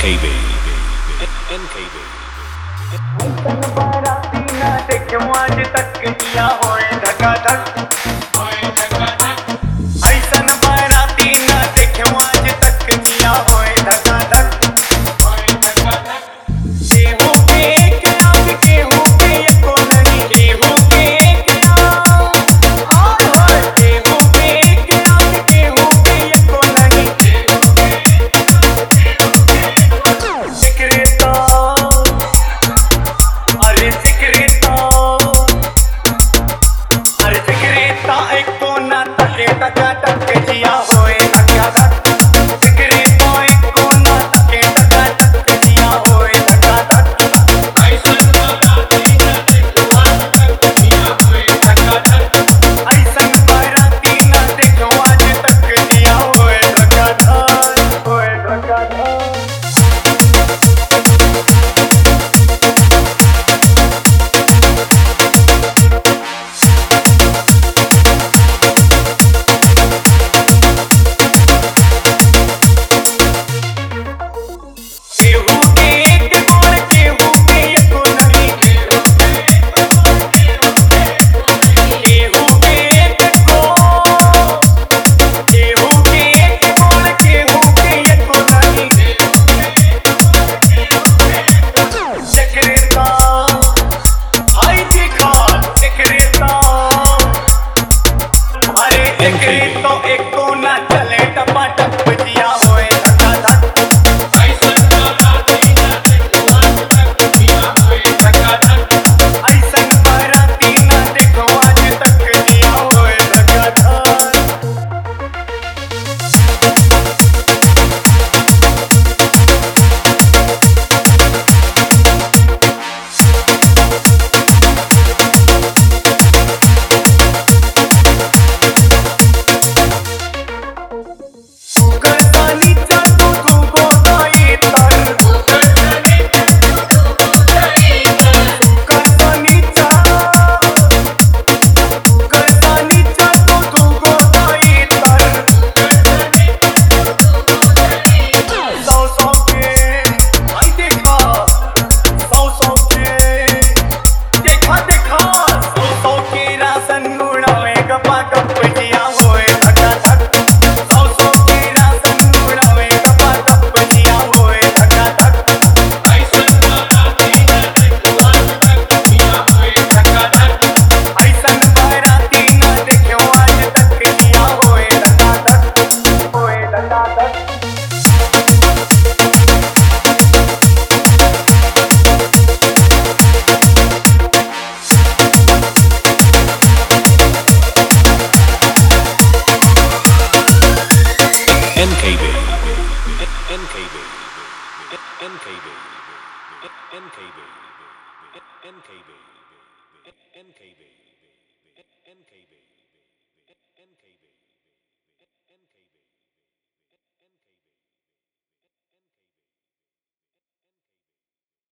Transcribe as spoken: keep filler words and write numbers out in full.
K B. N K B. बाराती ना देखो आज तक किया होए धकाधक होए धकाधक ऐसन बाराती ना देखो आज तक किया होए धकाधक होए धकाधक केहू के एक आग केहू के एको नहीं केहू के एक आग और होए केहू के एक आग केहू के एको नहीं सिकरेट अरे सिकरेट अरे सिकरेट एक कोना तके टका टक जिया होए धकाधक सिकरेट एक कोना तके टका टक जिया होए धकाधक ऐसन बाराती ना देखो आज तक जिया होए धकाधक ऐसन बाराती ना देखो आज तक जिया होए धकाधक होए धकाधक केहू के एक बोल केहू के एको नहीं केहू के एक को केहू के एक बोल केहू के एको नहीं सिकरेट हाय देखा सिकरेट अरे सिकरेट तो एको ना चले टपाटप जिया होए धकाधक ऐसन बाराती ना देखो आज तक जिया होए धकाधक ऐसन बाराती ना देखो आज तक जिया होए धकाधक करतानी चाटू तुको ताई तर करतानी चा करतानी चाटू तुको ताई तर सौ सौ के आई देखा सौ सौ के देखा देखा सौ सौ के राशन उड़ावे गपा गप जिया होए धकाधक सौ सौ के राशन उड़ावे गपा गप जिया होए धकाधक ऐसन बाराती ना देखो आज तक जिया होए धकाधक ऐसन बाराती ना देखो आज तक जिया होए धकाधक होए धकाधक N K B. N K B. N K B. N K B. N K B. N K B. N K B.